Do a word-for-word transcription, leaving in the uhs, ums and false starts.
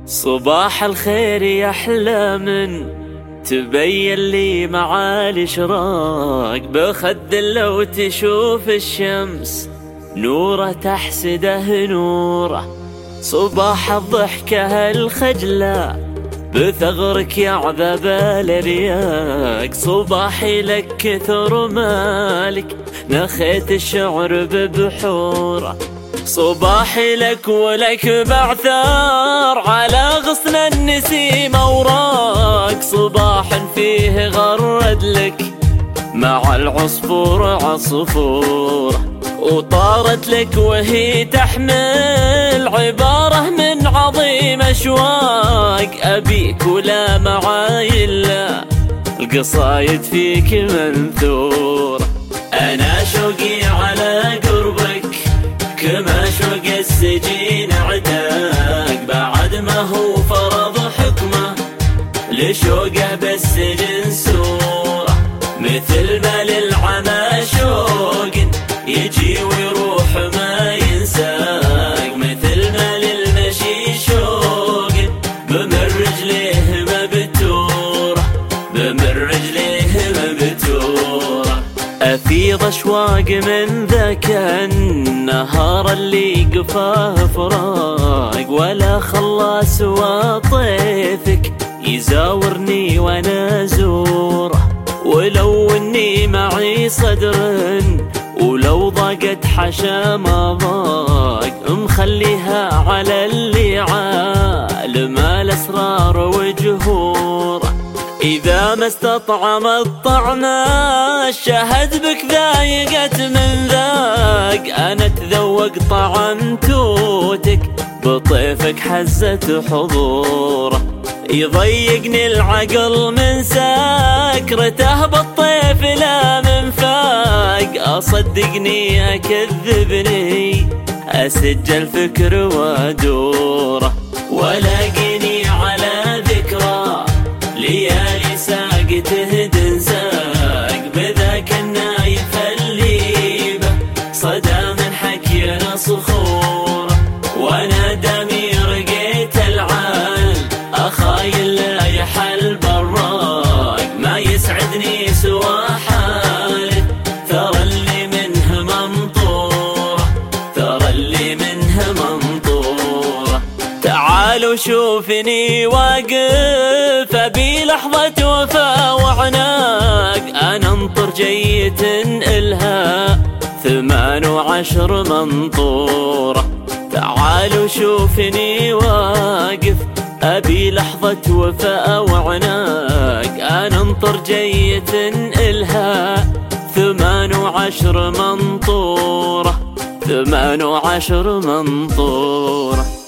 صباح الخير يا أحلى من تبين لي معالي شراق بخد لو تشوف الشمس نوره تحسده نوره. صباح الضحكة الخجلة بثغرك يعذب الرياق. صباحي لك كثر مالك نخيت الشعر ببحوره. صباحي لك ولك بعثار على غصن النسيم أوراق. صباح فيه غرد لك مع العصفور عصفورة وطارت لك وهي تحمل عبارة من عظيم أشواق. أبيك ولا معاي إلا القصايد فيك منثورة. أنا شوقي على قربك كما شوق السجين عتاق بعد ما هو فرض حكمه لشوقه بالسجن سورة. مثل ما للعمى شوق يجي ويروح ما ينساق مثل ما للمشي شوق بمر رجليه مبتورة بمر رجليه مبتورة. أفيض أشواق من ذاك النهار اللي قفاه فراق ولا خلى سوى طيفك يزاورني وانا زوره. ولو اني معي صدر ولو ضاقت حشا ما ضاق مخليها على اللي عالم الأسرار وجهوره. إذا ما استطعم الطعم الشهد بك ذايقت من ذاق. أنا تذوق طعم توتك بطيفك حزة حضوره. يضيقني العقل من سكرته بالطيف لا من فاق. أصدقني أكذبني أسج الفكر وادوره. ولاقيني على ذكرى ليالي ساقته دنساق بذاك النايف الليبة صدى من حكينا صخورة. وانا دمي رقيت العال اخايل لا يحل براق ما يسعدني سوى حالي ثرى اللي منه منطورة ثرى اللي منه منطورة. تعالوا شوفني واقف ابي لحظة وفا وعناق. انا انطر جيت الها ثمان وعشر منطورة. تعالوا شوفني واقف أبي لحظة وفاء وعناق. أنا انطر جيت إلها ثمان وعشر منطورة ثمان وعشر منطورة.